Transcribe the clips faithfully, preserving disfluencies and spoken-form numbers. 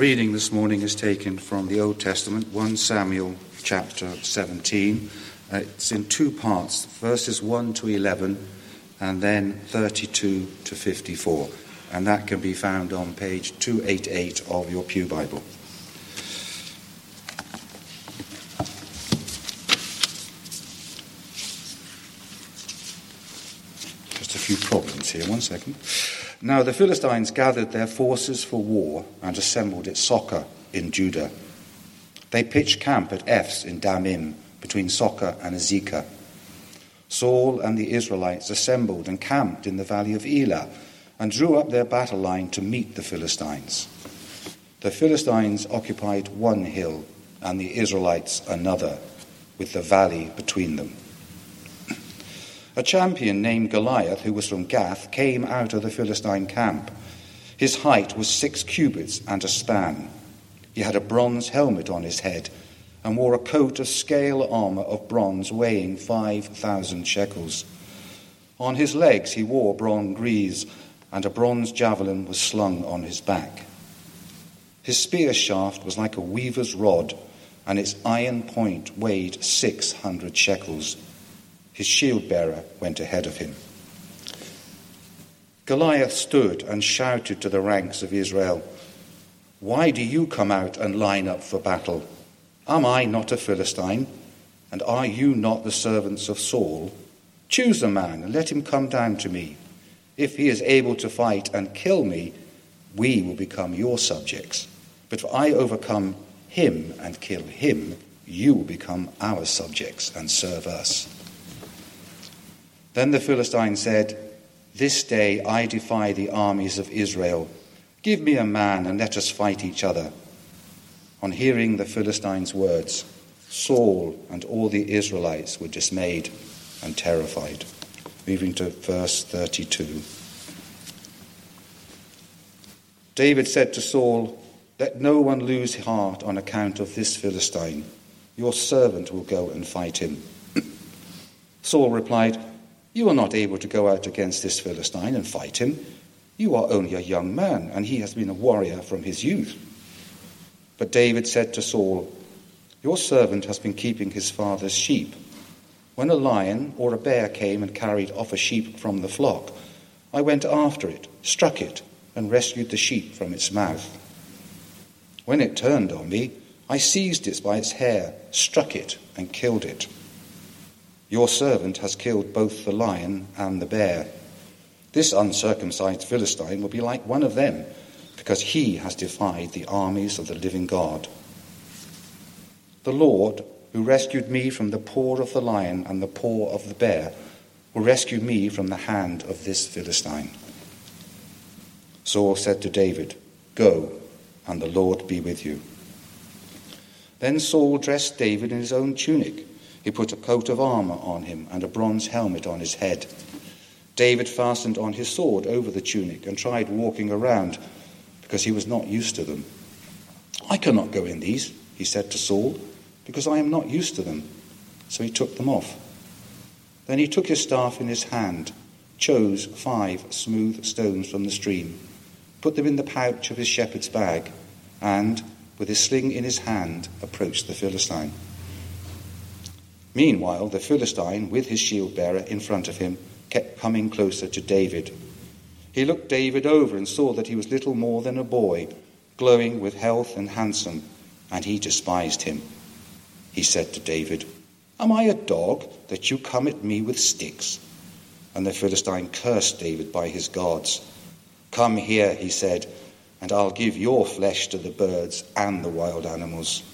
reading this morning is taken from the Old Testament, First Samuel chapter seventeen. Uh, it's in two parts, verses one to eleven and then thirty-two to fifty-four. And that can be found on page two eighty-eight of your Pew Bible. Just a few problems here, one second. Now the Philistines gathered their forces for war and assembled at Socoh in Judah. They pitched camp at Ephs in Damim, between Socoh and Azekah. Saul and the Israelites assembled and camped in the valley of Elah and drew up their battle line to meet the Philistines. The Philistines occupied one hill and the Israelites another, with the valley between them. A champion named Goliath, who was from Gath, came out of the Philistine camp. His height was six cubits and a span. He had a bronze helmet on his head and wore a coat of scale armor of bronze weighing five thousand shekels. On his legs he wore bronze greaves, and a bronze javelin was slung on his back. His spear shaft was like a weaver's rod, and its iron point weighed six hundred shekels. His shield-bearer went ahead of him. Goliath stood and shouted to the ranks of Israel, "Why do you come out and line up for battle? Am I not a Philistine? And are you not the servants of Saul? Choose a man and let him come down to me. If he is able to fight and kill me, we will become your subjects. But if I overcome him and kill him, you will become our subjects and serve us." Then the Philistine said, "This day I defy the armies of Israel. Give me a man and let us fight each other." On hearing the Philistines' words, Saul and all the Israelites were dismayed and terrified. Moving to verse thirty-two. David said to Saul, "Let no one lose heart on account of this Philistine. Your servant will go and fight him." Saul replied, "You are not able to go out against this Philistine and fight him. You are only a young man, and he has been a warrior from his youth." But David said to Saul, "Your servant has been keeping his father's sheep. When a lion or a bear came and carried off a sheep from the flock, I went after it, struck it, and rescued the sheep from its mouth. When it turned on me, I seized it by its hair, struck it, and killed it. Your servant has killed both the lion and the bear. This uncircumcised Philistine will be like one of them, because he has defied the armies of the living God. The Lord, who rescued me from the paw of the lion and the paw of the bear, will rescue me from the hand of this Philistine." Saul said to David, "Go, and the Lord be with you." Then Saul dressed David in his own tunic. He put a coat of armor on him and a bronze helmet on his head. David fastened on his sword over the tunic and tried walking around, because he was not used to them. "I cannot go in these," he said to Saul, "because I am not used to them." So he took them off. Then he took his staff in his hand, chose five smooth stones from the stream, put them in the pouch of his shepherd's bag, and, with his sling in his hand, approached the Philistine. Meanwhile, the Philistine, with his shield-bearer in front of him, kept coming closer to David. He looked David over and saw that he was little more than a boy, glowing with health and handsome, and he despised him. He said to David, "Am I a dog that you come at me with sticks?" And the Philistine cursed David by his gods. "Come here," he said, "and I'll give your flesh to the birds and the wild animals."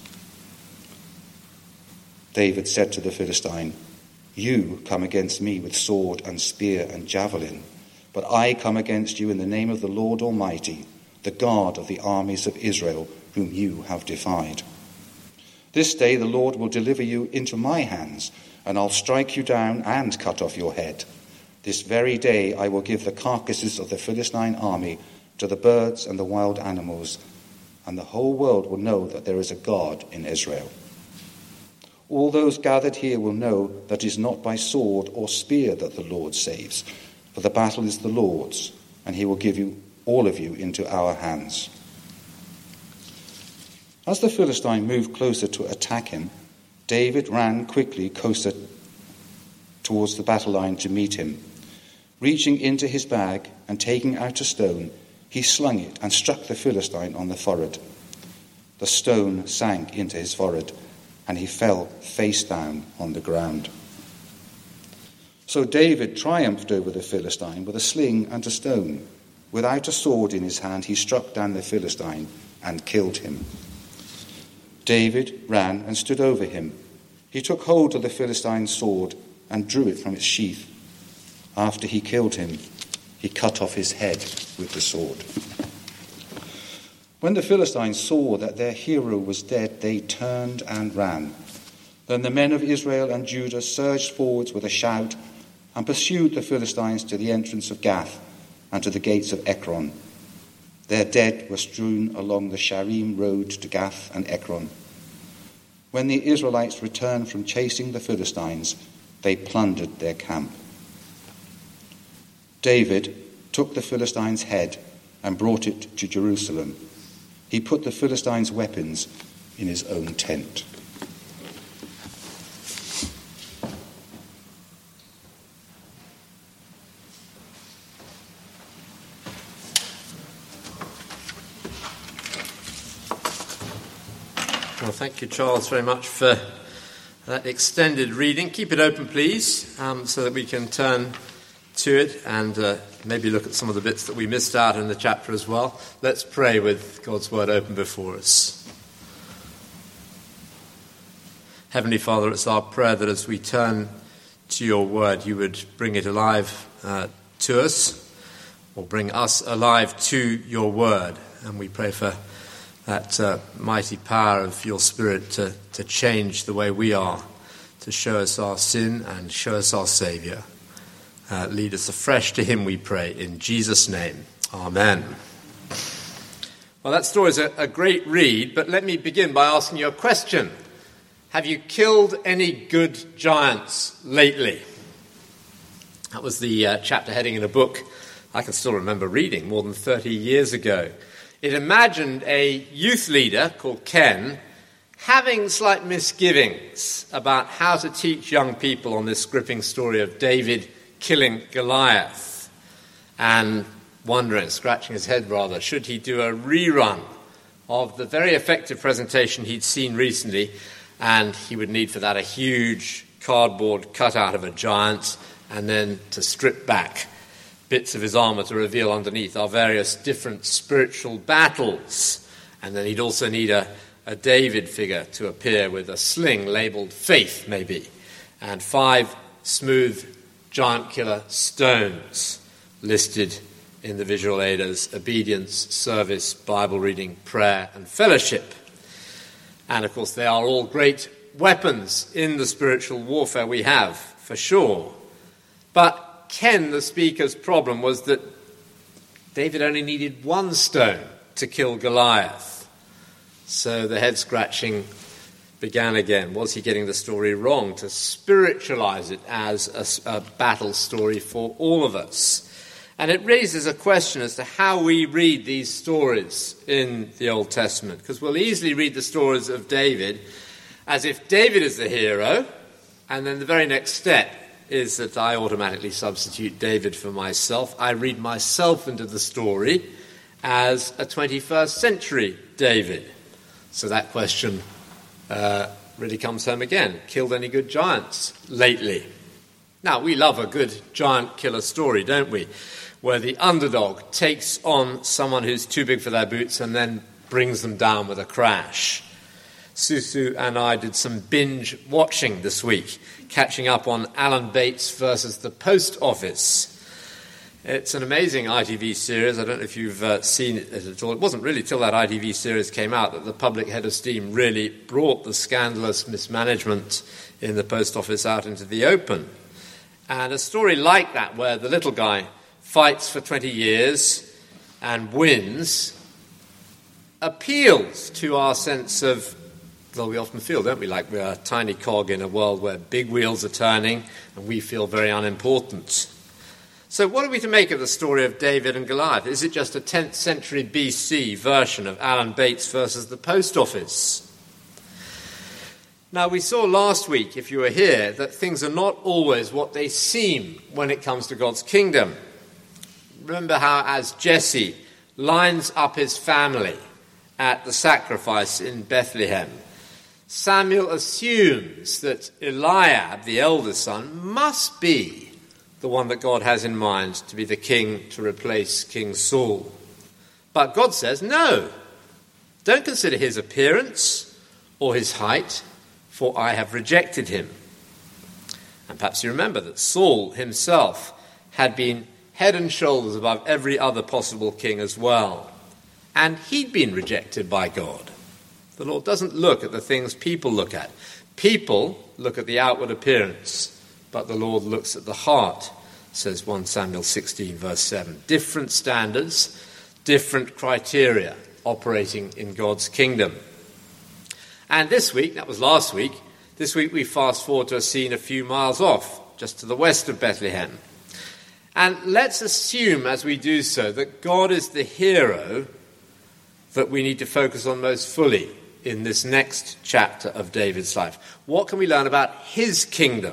David said to the Philistine, "You come against me with sword and spear and javelin, but I come against you in the name of the Lord Almighty, the God of the armies of Israel, whom you have defied. This day the Lord will deliver you into my hands, and I'll strike you down and cut off your head. This very day I will give the carcasses of the Philistine army to the birds and the wild animals, and the whole world will know that there is a God in Israel. All those gathered here will know that it is not by sword or spear that the Lord saves, for the battle is the Lord's, and he will give you all of you into our hands." As the Philistine moved closer to attack him, David ran quickly closer towards the battle line to meet him. Reaching into his bag and taking out a stone, he slung it and struck the Philistine on the forehead. The stone sank into his forehead, and he fell face down on the ground. So David triumphed over the Philistine with a sling and a stone. Without a sword in his hand, he struck down the Philistine and killed him. David ran and stood over him. He took hold of the Philistine's sword and drew it from its sheath. After he killed him, he cut off his head with the sword. When the Philistines saw that their hero was dead, they turned and ran. Then the men of Israel and Judah surged forwards with a shout and pursued the Philistines to the entrance of Gath and to the gates of Ekron. Their dead were strewn along the Sharim road to Gath and Ekron. When the Israelites returned from chasing the Philistines, they plundered their camp. David took the Philistines' head and brought it to Jerusalem. He put the Philistines' weapons in his own tent. Well, thank you, Charles, very much for that extended reading. Keep it open, please, um, so that we can turn to it and uh, maybe look at some of the bits that we missed out in the chapter as well. Let's pray with God's word open before us. Heavenly Father, it's our prayer that as we turn to your word, you would bring it alive uh, to us, or bring us alive to your word. And we pray for that uh, mighty power of your Spirit to, to change the way we are, to show us our sin and show us our Saviour. Uh, lead us afresh to him, we pray, in Jesus' name. Amen. Well, that story is a, a great read, but let me begin by asking you a question. Have you killed any good giants lately? That was the uh, chapter heading in a book I can still remember reading more than thirty years ago. It imagined a youth leader called Ken having slight misgivings about how to teach young people on this gripping story of David killing Goliath, and wondering, scratching his head rather, should he do a rerun of the very effective presentation he'd seen recently, and he would need for that a huge cardboard cutout of a giant, and then to strip back bits of his armour to reveal underneath our various different spiritual battles. And then he'd also need a, a David figure to appear with a sling labelled Faith, maybe, and five smooth giant killer stones listed in the visual aid as obedience, service, Bible reading, prayer, and fellowship. And of course, they are all great weapons in the spiritual warfare we have, for sure. But Ken, the speaker's problem was that David only needed one stone to kill Goliath. So the head scratching began again. Was he getting the story wrong to spiritualize it as a, a battle story for all of us? And it raises a question as to how we read these stories in the Old Testament, because we'll easily read the stories of David as if David is the hero, and then the very next step is that I automatically substitute David for myself. I read myself into the story as a twenty-first century David. So that question uh, really comes home again. Killed any good giants lately? Now, we love a good giant killer story, don't we? Where the underdog takes on someone who's too big for their boots and then brings them down with a crash. Susu and I did some binge watching this week, catching up on Alan Bates versus the Post Office. It's an amazing I T V series. I don't know if you've uh, seen it at all. It wasn't really till that I T V series came out that the public head of steam really brought the scandalous mismanagement in the Post Office out into the open. And a story like that, where the little guy fights for twenty years and wins, appeals to our sense of, well, we often feel, don't we, like we're a tiny cog in a world where big wheels are turning and we feel very unimportant. So what are we to make of the story of David and Goliath? Is it just a tenth century B C version of Alan Bates versus the post office? Now, we saw last week, if you were here, that things are not always what they seem when it comes to God's kingdom. Remember how as Jesse lines up his family at the sacrifice in Bethlehem, Samuel assumes that Eliab, the eldest son, must be the one that God has in mind to be the king to replace King Saul. But God says, no, don't consider his appearance or his height, for I have rejected him. And perhaps you remember that Saul himself had been head and shoulders above every other possible king as well. And he'd been rejected by God. The Lord doesn't look at the things people look at. People look at the outward appearance, but the Lord looks at the heart, says First Samuel sixteen, verse seven. Different standards, different criteria operating in God's kingdom. And this week, that was last week, this week we fast forward to a scene a few miles off, just to the west of Bethlehem. And let's assume as we do so that God is the hero that we need to focus on most fully in this next chapter of David's life. What can we learn about his kingdom?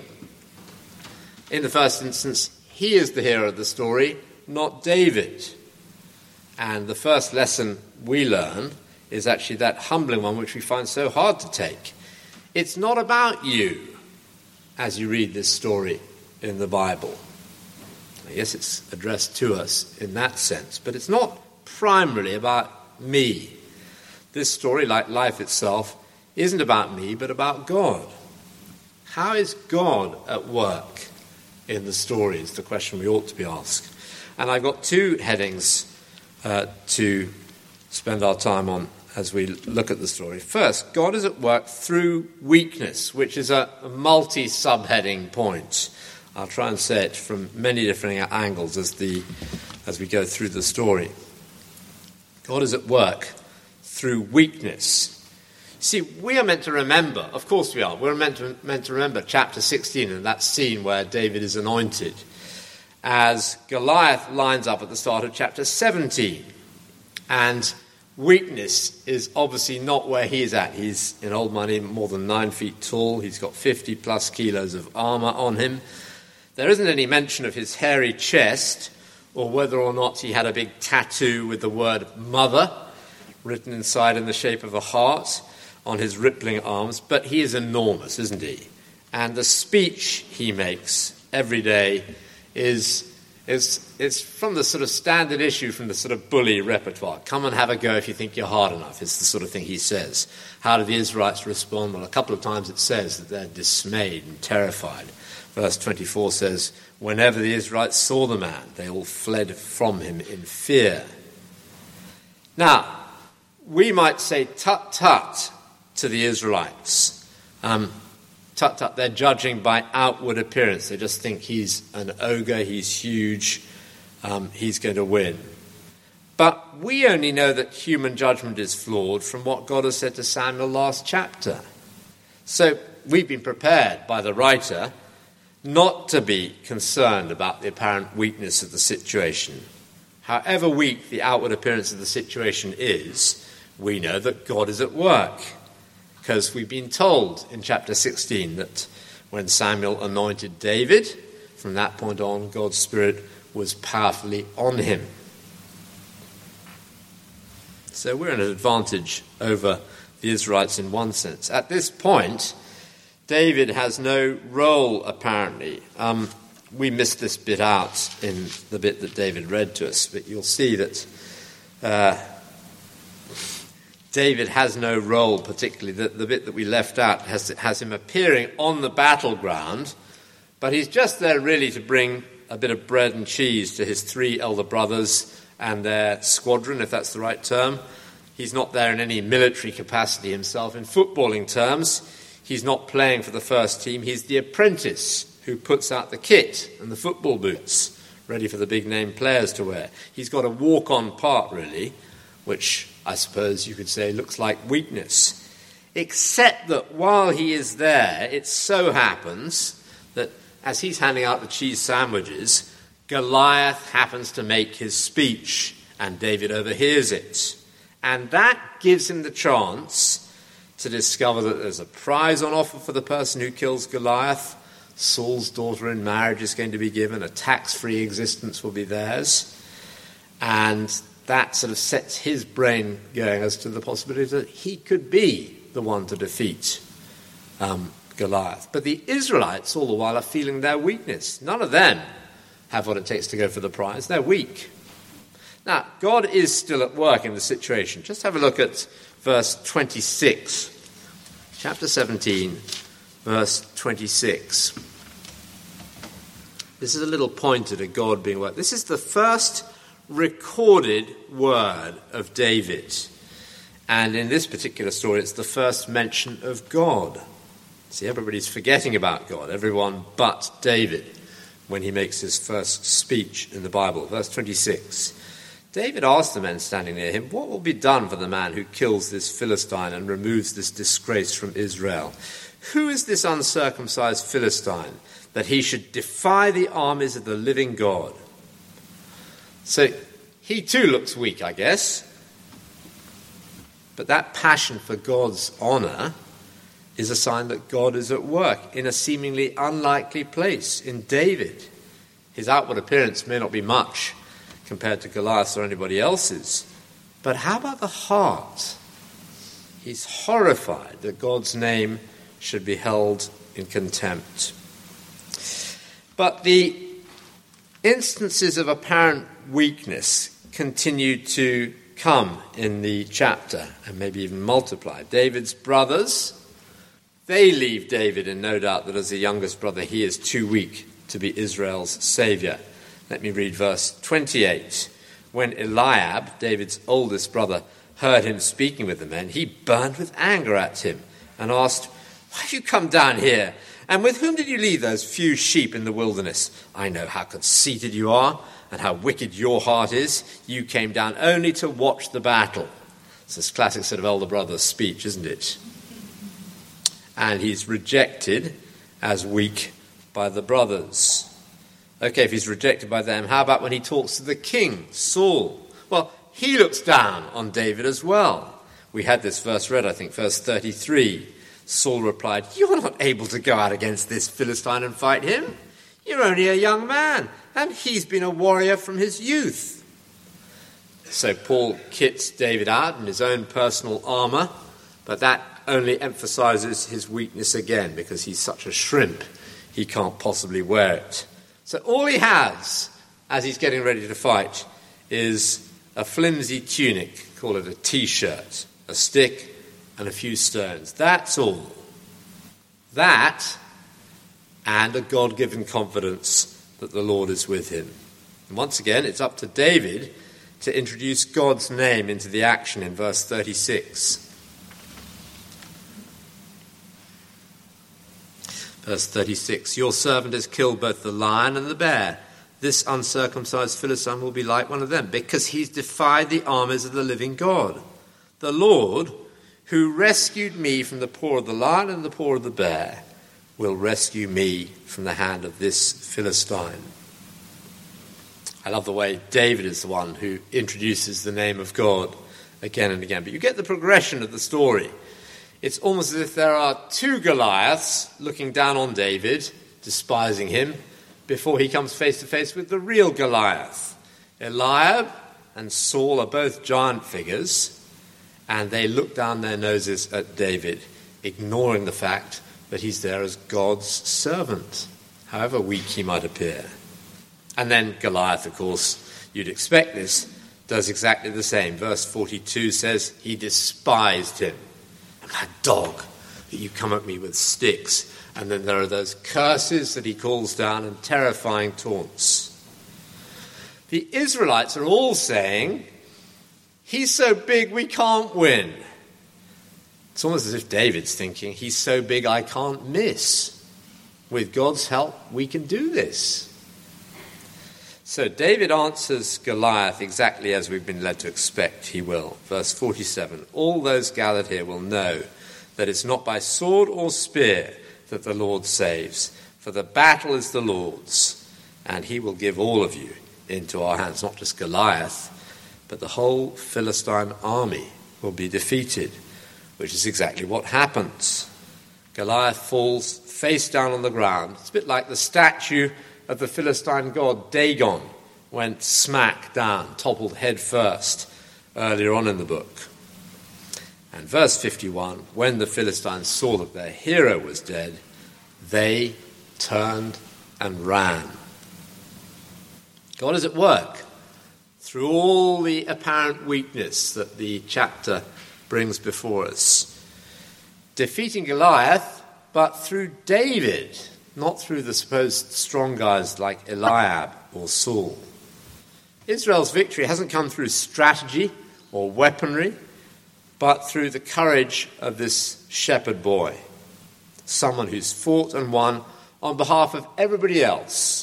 In the first instance, he is the hero of the story, not David. And the first lesson we learn is actually that humbling one which we find so hard to take. It's not about you as you read this story in the Bible. Yes, it's addressed to us in that sense, but it's not primarily about me. This story, like life itself, isn't about me, but about God. How is God at work in the story is the question we ought to be asked. And I've got two headings uh, to spend our time on as we look at the story. First, God is at work through weakness, which is a, a multi-subheading point. I'll try and say it from many different angles as the as we go through the story. God is at work through weakness. See, we are meant to remember, of course we are, we're meant to, meant to remember chapter sixteen and that scene where David is anointed, as Goliath lines up at the start of chapter seventeen. And weakness is obviously not where he is at. He's, in old money, more than nine feet tall. He's got fifty plus kilos of armour on him. There isn't any mention of his hairy chest or whether or not he had a big tattoo with the word mother written inside in the shape of a heart on his rippling arms, but he is enormous, isn't he? And the speech he makes every day is, is, is from the sort of standard issue from the sort of bully repertoire. Come and have a go if you think you're hard enough, is the sort of thing he says. How do the Israelites respond? Well, a couple of times it says that they're dismayed and terrified. Verse twenty-four says, whenever the Israelites saw the man, they all fled from him in fear. Now, we might say tut tut to the Israelites. Um, tut tut, they're judging by outward appearance. They just think he's an ogre, he's huge, um, he's going to win. But we only know that human judgment is flawed from what God has said to Samuel last chapter. So we've been prepared by the writer not to be concerned about the apparent weakness of the situation. However weak the outward appearance of the situation is, we know that God is at work, because we've been told in chapter sixteen that when Samuel anointed David, from that point on, God's Spirit was powerfully on him. So we're at an advantage over the Israelites in one sense. At this point, David has no role, apparently. Um, we missed this bit out in the bit that David read to us, but you'll see that uh, David has no role particularly. The, the bit that we left out has, has him appearing on the battleground, but he's just there really to bring a bit of bread and cheese to his three elder brothers and their squadron, if that's the right term. He's not there in any military capacity himself. In footballing terms, he's not playing for the first team. He's the apprentice who puts out the kit and the football boots, ready for the big-name players to wear. He's got a walk-on part, really, which I suppose you could say looks like weakness. Except that while he is there, it so happens that as he's handing out the cheese sandwiches, Goliath happens to make his speech, and David overhears it. And that gives him the chance to discover that there's a prize on offer for the person who kills Goliath. Saul's daughter in marriage is going to be given. A tax-free existence will be theirs. And that sort of sets his brain going as to the possibility that he could be the one to defeat um, Goliath. But the Israelites, all the while, are feeling their weakness. None of them have what it takes to go for the prize. They're weak. Now, God is still at work in the situation. Just have a look at verse twenty-six. Chapter seventeen, verse twenty-six. This is a little pointer to God being at work. This is the first recorded word of David. And in this particular story, it's the first mention of God. See, everybody's forgetting about God, everyone but David, when he makes his first speech in the Bible. Verse twenty-six. David asked the men standing near him, "What will be done for the man who kills this Philistine and removes this disgrace from Israel? Who is this uncircumcised Philistine that he should defy the armies of the living God?" So he too looks weak, I guess. But that passion for God's honour is a sign that God is at work in a seemingly unlikely place in David. His outward appearance may not be much compared to Goliath or anybody else's. But how about the heart? He's horrified that God's name should be held in contempt. But the instances of apparent weakness continue to come in the chapter and maybe even multiply. David's brothers, they leave David in no doubt that as the youngest brother he is too weak to be Israel's saviour. Let me read verse twenty-eight. When Eliab, David's oldest brother, heard him speaking with the men, he burned with anger at him and asked, "Why have you come down here? And with whom did you leave those few sheep in the wilderness? I know how conceited you are and how wicked your heart is. You came down only to watch the battle." It's this classic sort of elder brother speech, isn't it? And he's rejected as weak by the brothers. Okay, if he's rejected by them, how about when he talks to the king, Saul? Well, he looks down on David as well. We had this verse read, I think, verse thirty-three. Saul replied, "You're not able to go out against this Philistine and fight him. You're only a young man, and he's been a warrior from his youth." So Paul kits David out in his own personal armour, but that only emphasises his weakness again, because he's such a shrimp, he can't possibly wear it. So all he has, as he's getting ready to fight, is a flimsy tunic, call it a t-shirt, a stick, and a few stones. That's all. That, and a God-given confidence that the Lord is with him. And once again, it's up to David to introduce God's name into the action in verse thirty-six. Verse thirty-six, "Your servant has killed both the lion and the bear. This uncircumcised Philistine will be like one of them, because he's defied the armies of the living God. The Lord, who rescued me from the paw of the lion and the paw of the bear, will rescue me from the hand of this Philistine." I love the way David is the one who introduces the name of God again and again. But you get the progression of the story. It's almost as if there are two Goliaths looking down on David, despising him, before he comes face to face with the real Goliath. Eliab and Saul are both giant figures, and they look down their noses at David, ignoring the fact that he's there as God's servant, however weak he might appear. And then Goliath, of course, you'd expect this, does exactly the same. Verse forty-two says, he despised him. "A dog, that you come at me with sticks." And then there are those curses that he calls down and terrifying taunts. The Israelites are all saying, "He's so big we can't win." It's almost as if David's thinking, "He's so big I can't miss. With God's help, we can do this." So David answers Goliath exactly as we've been led to expect he will. Verse forty-seven, "All those gathered here will know that it's not by sword or spear that the Lord saves, for the battle is the Lord's, and he will give all of you into our hands. Not just Goliath, but the whole Philistine army will be defeated, which is exactly what happens. Goliath falls face down on the ground. It's a bit like the statue of the Philistine god Dagon went smack down, toppled head first, earlier on in the book. And verse fifty-one, when the Philistines saw that their hero was dead, they turned and ran. God is at work through all the apparent weakness that the chapter brings before us. Defeating Goliath, but through David, not through the supposed strong guys like Eliab or Saul. Israel's victory hasn't come through strategy or weaponry, but through the courage of this shepherd boy, someone who's fought and won on behalf of everybody else.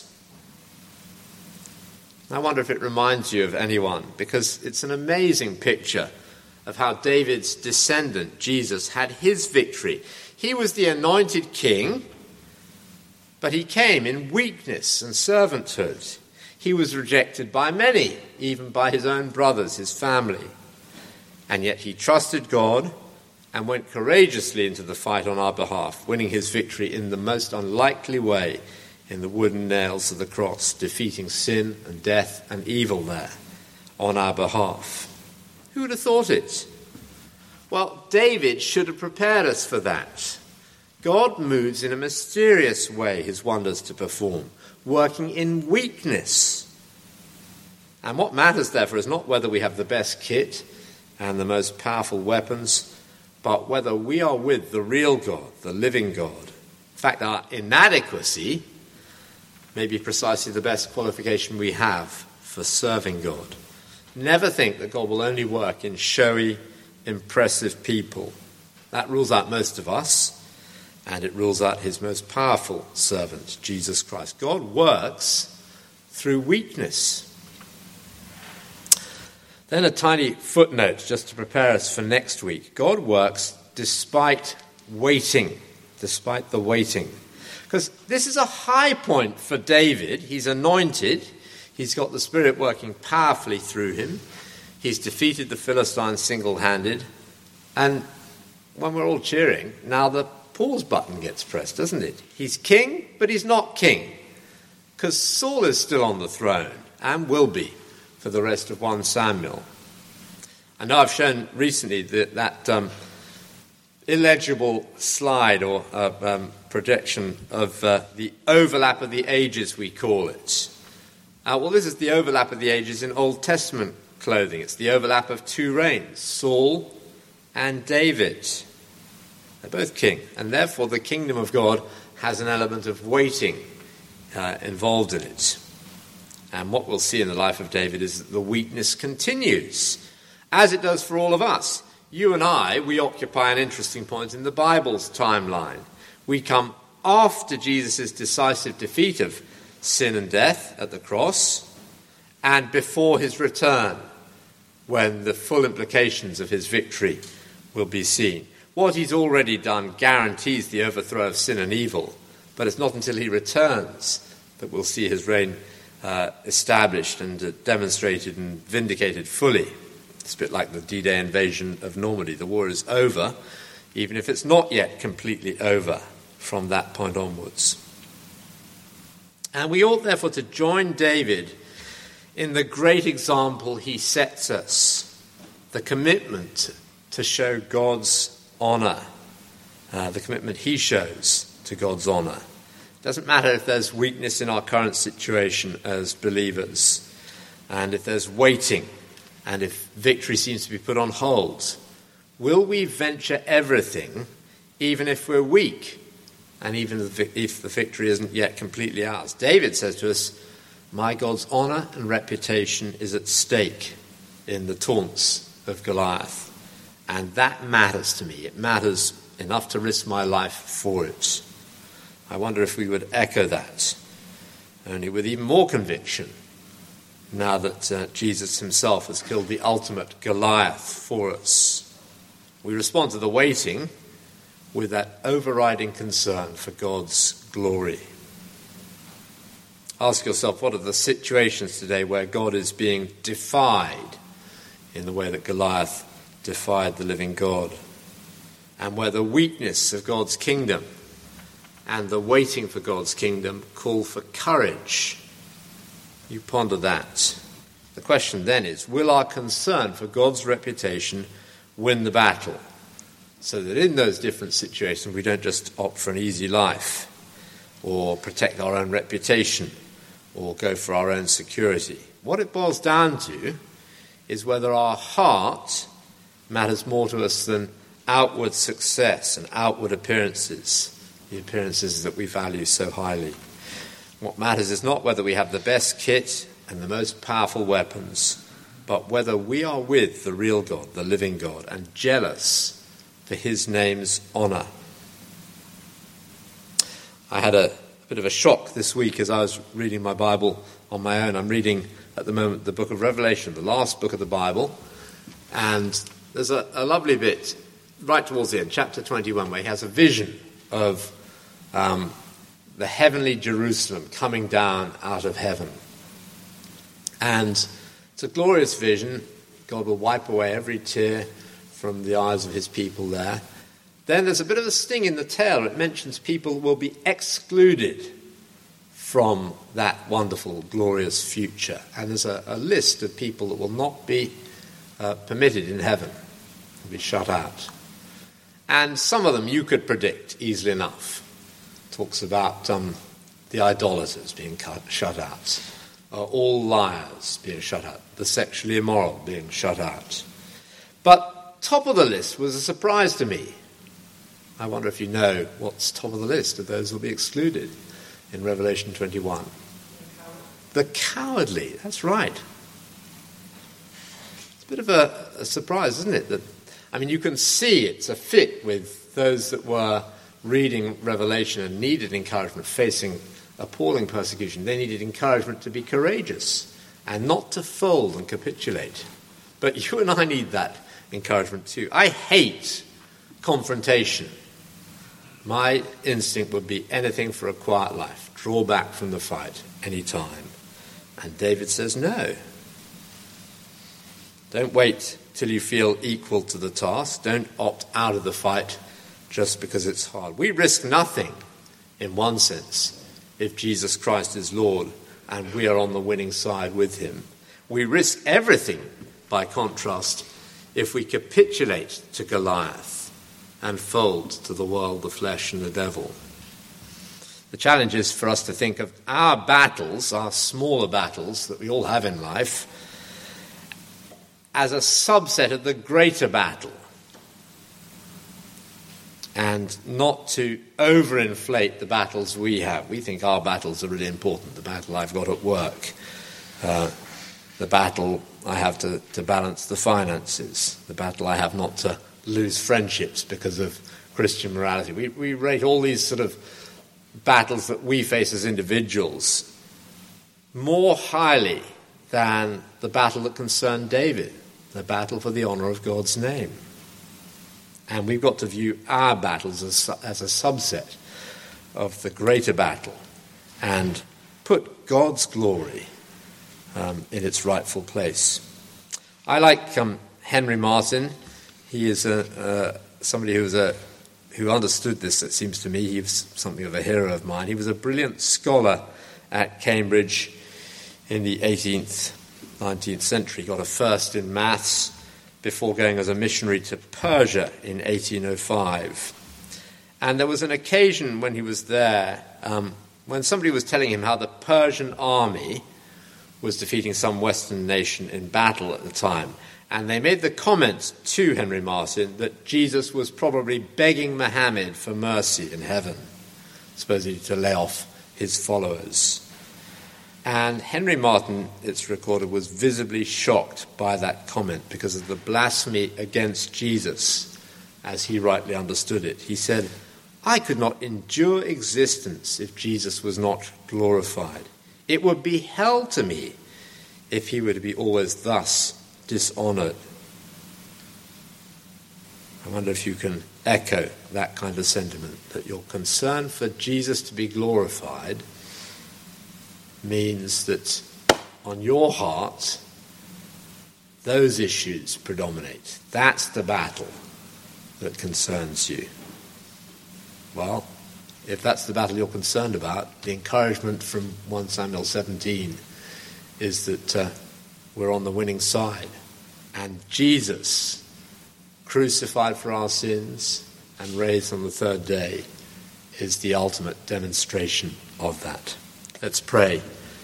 I wonder if it reminds you of anyone, because it's an amazing picture of how David's descendant, Jesus, had his victory. He was the anointed king, but he came in weakness and servanthood. He was rejected by many, even by his own brothers, his family. And yet he trusted God and went courageously into the fight on our behalf, winning his victory in the most unlikely way, in the wooden nails of the cross, defeating sin and death and evil there on our behalf. Who would have thought it? Well, David should have prepared us for that. God moves in a mysterious way his wonders to perform, working in weakness. And what matters, therefore, is not whether we have the best kit and the most powerful weapons, but whether we are with the real God, the living God. In fact, our inadequacy may be precisely the best qualification we have for serving God. Never think that God will only work in showy, impressive people. That rules out most of us, and it rules out his most powerful servant, Jesus Christ. God works through weakness. Then a tiny footnote just to prepare us for next week. God works despite waiting, despite the waiting. Because this is a high point for David. He's anointed. He's got the Spirit working powerfully through him. He's defeated the Philistines single-handed. And when we're all cheering, now the pause button gets pressed, doesn't it? He's king, but he's not king. Because Saul is still on the throne and will be for the rest of First Samuel. I know I've shown recently that, that um, illegible slide or uh, um, projection of uh, the overlap of the ages, we call it. Uh, well, this is the overlap of the ages in Old Testament clothing. It's the overlap of two reigns, Saul and David. They're both king, and therefore the kingdom of God has an element of waiting uh, involved in it. And what we'll see in the life of David is that the weakness continues, as it does for all of us. You and I, we occupy an interesting point in the Bible's timeline. We come after Jesus' decisive defeat of sin and death at the cross, and before his return, when the full implications of his victory will be seen. What he's already done guarantees the overthrow of sin and evil, but it's not until he returns that we'll see his reign uh, established and uh, demonstrated and vindicated fully. It's a bit like the D-Day invasion of Normandy. The war is over, even if it's not yet completely over from that point onwards. And we ought, therefore, to join David in the great example he sets us, the commitment to show God's honour, uh, the commitment he shows to God's honour. It doesn't matter if there's weakness in our current situation as believers, and if there's waiting, and if victory seems to be put on hold. Will we venture everything, even if we're weak, and even if the victory isn't yet completely ours? David says to us, my God's honour and reputation is at stake in the taunts of Goliath. And that matters to me. It matters enough to risk my life for it. I wonder if we would echo that, only with even more conviction, now that uh, Jesus himself has killed the ultimate Goliath for us. We respond to the waiting with that overriding concern for God's glory. Ask yourself, what are the situations today where God is being defied in the way that Goliath defied the living God? And where the weakness of God's kingdom and the waiting for God's kingdom call for courage. You ponder that. The question then is, will our concern for God's reputation win the battle? So that in those different situations we don't just opt for an easy life or protect our own reputation or go for our own security. What it boils down to is whether our heart matters more to us than outward success and outward appearances, the appearances that we value so highly. What matters is not whether we have the best kit and the most powerful weapons, but whether we are with the real God, the living God, and jealous for his name's honour. I had a bit of a shock this week as I was reading my Bible on my own. I'm reading at the moment the book of Revelation, the last book of the Bible, and there's a, a lovely bit right towards the end, chapter twenty-one, where he has a vision of um, the heavenly Jerusalem coming down out of heaven. And it's a glorious vision. God will wipe away every tear from the eyes of his people there. Then there's a bit of a sting in the tail. It mentions people will be excluded from that wonderful, glorious future. And there's a, a list of people that will not be uh, permitted in heaven, will be shut out. And some of them you could predict easily enough. It talks about um, the idolaters being cut, shut out, uh, all liars being shut out, the sexually immoral being shut out. But top of the list was a surprise to me. I wonder if you know what's top of the list of those who will be excluded in Revelation twenty-one. The cowardly, that's right. It's a bit of a, a surprise, isn't it? That, I mean, you can see it's a fit with those that were reading Revelation and needed encouragement, facing appalling persecution. They needed encouragement to be courageous and not to fold and capitulate. But you and I need that encouragement too. I hate confrontation. My instinct would be anything for a quiet life. Draw back from the fight any time. And David says no. Don't wait till you feel equal to the task. Don't opt out of the fight just because it's hard. We risk nothing, in one sense, if Jesus Christ is Lord and we are on the winning side with him. We risk everything, by contrast, if we capitulate to Goliath and fold to the world, the flesh, and the devil. The challenge is for us to think of our battles, our smaller battles that we all have in life, as a subset of the greater battle, and not to overinflate the battles we have. We think our battles are really important, the battle I've got at work, uh, the battle I have to, to balance the finances, the battle I have not to lose friendships because of Christian morality. We, we rate all these sort of battles that we face as individuals more highly than the battle that concerned David, the battle for the honour of God's name. And we've got to view our battles as, as a subset of the greater battle and put God's glory um, in its rightful place. I like um, Henry Martyn. He is a, uh, somebody who was a who understood this, it seems to me. He was something of a hero of mine. He was a brilliant scholar at Cambridge in the eighteenth, nineteenth century. He got a first in maths before going as a missionary to Persia in eighteen oh five. And there was an occasion when he was there um, when somebody was telling him how the Persian army was defeating some Western nation in battle at the time. And they made the comment to Henry Martyn that Jesus was probably begging Muhammad for mercy in heaven, supposedly to lay off his followers. And Henry Martyn, it's recorded, was visibly shocked by that comment because of the blasphemy against Jesus, as he rightly understood it. He said, "I could not endure existence if Jesus was not glorified. It would be hell to me if he were to be always thus dishonoured." I wonder if you can echo that kind of sentiment, that your concern for Jesus to be glorified means that on your heart, those issues predominate. That's the battle that concerns you. Well, if that's the battle you're concerned about, the encouragement from First Samuel seventeen is that uh, we're on the winning side. And Jesus, crucified for our sins and raised on the third day, is the ultimate demonstration of that. Let's pray.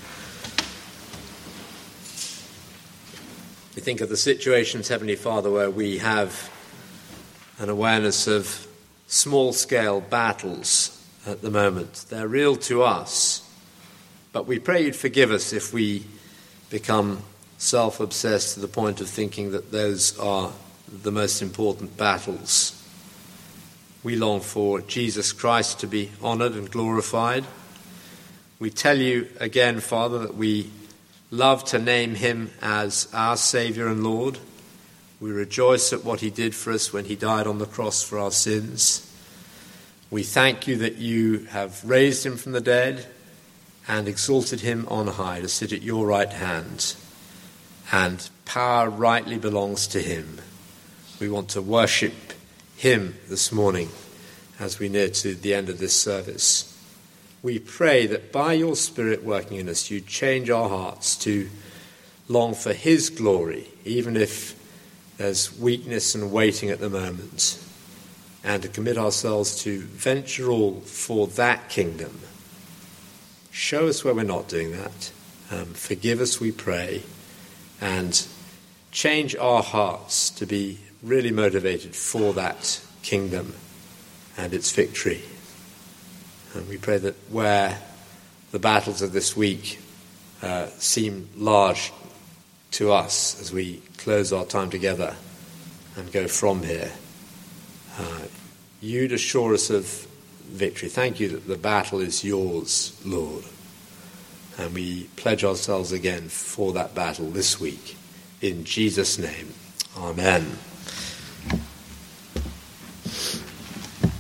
We think of the situations, Heavenly Father, where we have an awareness of small-scale battles at the moment. They're real to us, but we pray you'd forgive us if we become self-obsessed to the point of thinking that those are the most important battles. We long for Jesus Christ to be honoured and glorified. We tell you again, Father, that we love to name him as our Saviour and Lord. We rejoice at what he did for us when he died on the cross for our sins. We thank you that you have raised him from the dead and exalted him on high to sit at your right hand. And power rightly belongs to him. We want to worship him this morning as we near to the end of this service. We pray that by your Spirit working in us, you change our hearts to long for his glory, even if there's weakness and waiting at the moment, and to commit ourselves to venture all for that kingdom. Show us where we're not doing that. Um, forgive us, we pray, and change our hearts to be really motivated for that kingdom and its victory. And we pray that where the battles of this week uh, seem large to us as we close our time together and go from here, uh, you'd assure us of victory. Thank you that the battle is yours, Lord. And we pledge ourselves again for that battle this week. In Jesus' name, amen.